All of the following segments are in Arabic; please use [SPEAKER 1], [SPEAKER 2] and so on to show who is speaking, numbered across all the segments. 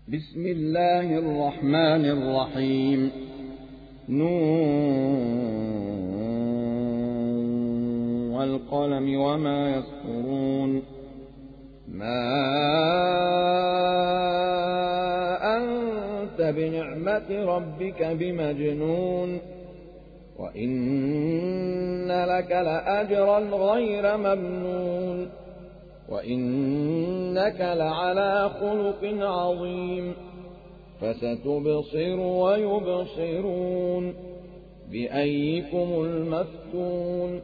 [SPEAKER 1] بسم الله الرحمن الرحيم. والقلم وما يسطرون. ما أنت بنعمة ربك بمجنون، وإن لك لأجرا غير ممنون، وإنك لعلى خلق عظيم. فستبصر ويبصرون بأيكم المفتون.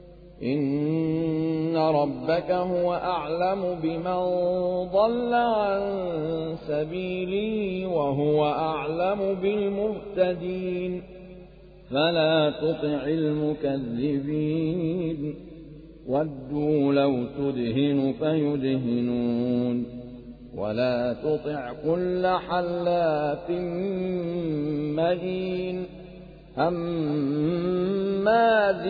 [SPEAKER 1] إن ربك هو أعلم بمن ضل عن سبيله وهو أعلم بالمهتدين. فلا تطع المكذبين، ودوا لو تدهن فيدهنون. ولا تطع كل حلاف مهين، هماز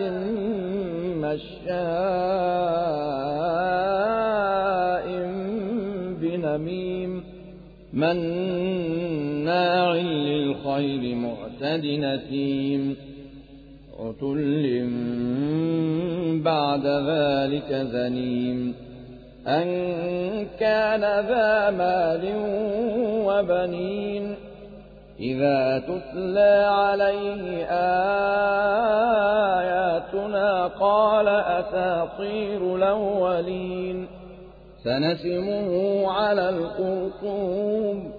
[SPEAKER 1] مشاء بنميم، مناع للخير معتد نثيم، عتل بعد ذلك زنيم، أن كان ذا مال وبنين. إذا تتلى عليه آياتنا قال أساطير الأولين. سنسمه على الخرطوم.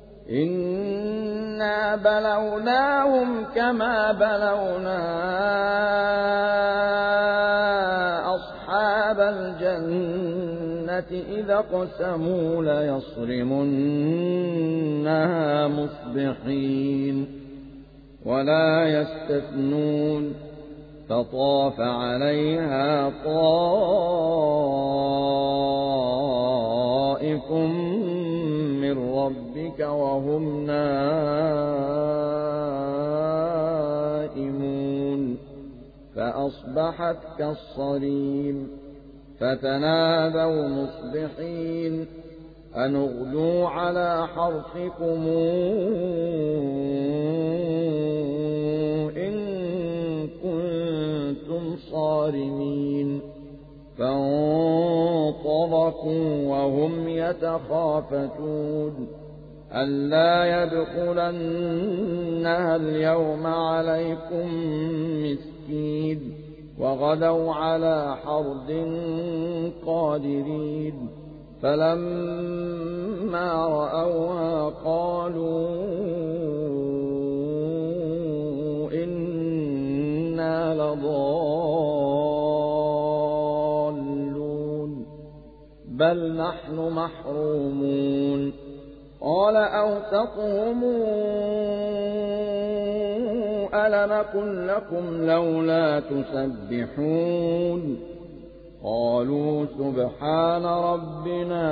[SPEAKER 1] إنا بلوناهم كما بلونا أصحاب الجنة إذا اقسموا ليصرمنها مصبحين ولا يستثنون. فطاف عليها طائف من ربك وهم نائمون، فأصبحت كالصريم. فتنادوا مصبحين أن اغدوا على حرثكم إن كنتم صارمين. فانطلقوا وهم يتخافتون ألا يدخلنها اليوم عليكم مسكين. وغدوا على حرد قادرين. فلما رأوها قالوا إنا لضالون بل نحن محرومون. قال أوسطهم ألم أقل لكم لولا تسبحون. قالوا سبحان ربنا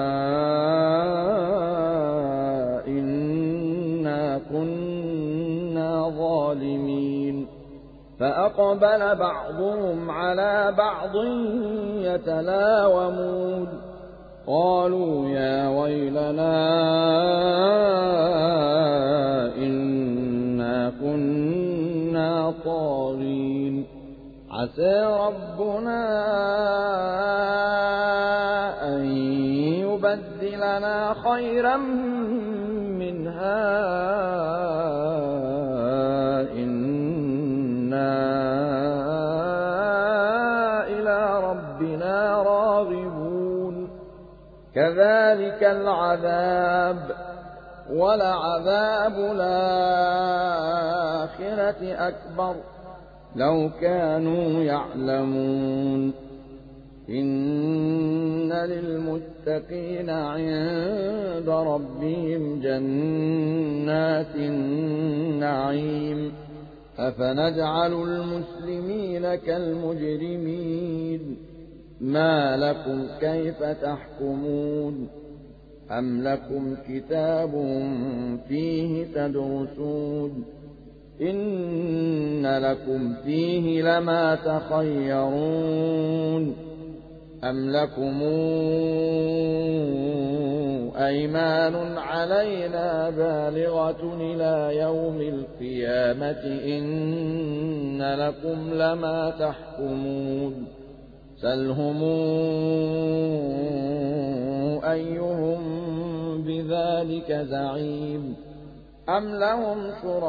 [SPEAKER 1] إنا كنا ظالمين. فأقبل بعضهم على بعض يتلاومون. قالوا يا ويلنا إنا كنا طاغين. عسى ربنا أن يبدلنا خيرا منها إنا إلى ربنا راغبون. كذلك العذاب ولعذاب الآخرة أكبر لو كانوا يعلمون. إن للمتقين عند ربهم جنات النعيم. أفنجعل المسلمين كالمجرمين. ما لكم كيف تحكمون؟ أم لكم كتاب فيه تدرسون؟ إن لكم فيه لما تخيرون. أم لكم أيمان علينا بالغة إلى يوم القيامة إن لكم لما تحكمون سلهم أيهم بذلك زعيم أم لهم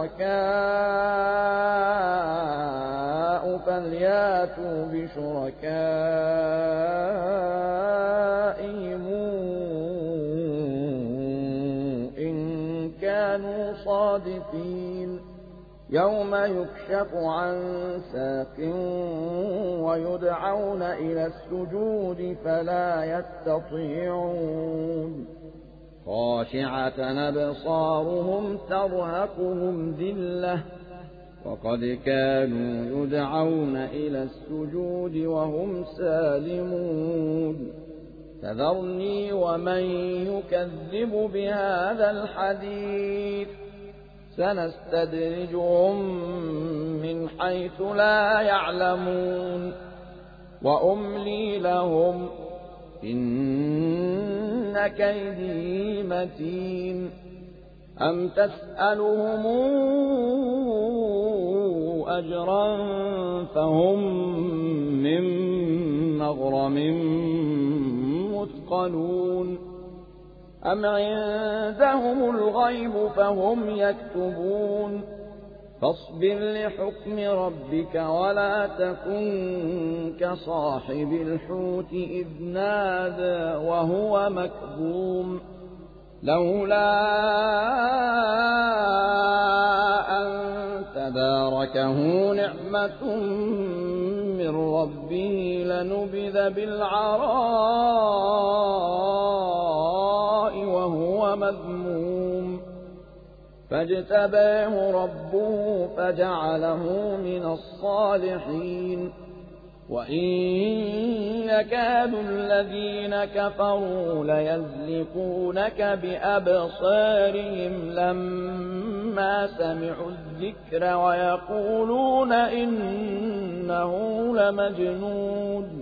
[SPEAKER 1] شركاء فلياتوا بشركائهم إن كانوا صادقين يوم يكشف عن ساق ويدعون إلى السجود فلا يستطيعون خاشعة أبصارهم ترهقهم ذلة وقد كانوا يدعون إلى السجود وهم سالمون فذرني ومن يكذب بهذا الحديث سنستدرجهم من حيث لا يعلمون وأملي لهم إن كيدي متين أم تسألهم أجرا فهم من مغرم مثقلون أم عندهم الغيب فهم يكتبون فاصبر لحكم ربك ولا تكن كصاحب الحوت إذ نادى وهو مكظوم لولا أن تداركه نعمة من ربه لنبذ بالعراء وهو مذموم فاجتباه ربه فجعله من الصالحين وإن يكاد الذين كفروا ليزلقونك بأبصارهم لما سمعوا الذكر ويقولون إنه لمجنون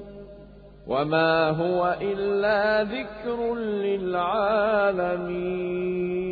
[SPEAKER 1] وما هو إلا ذكر للعالمين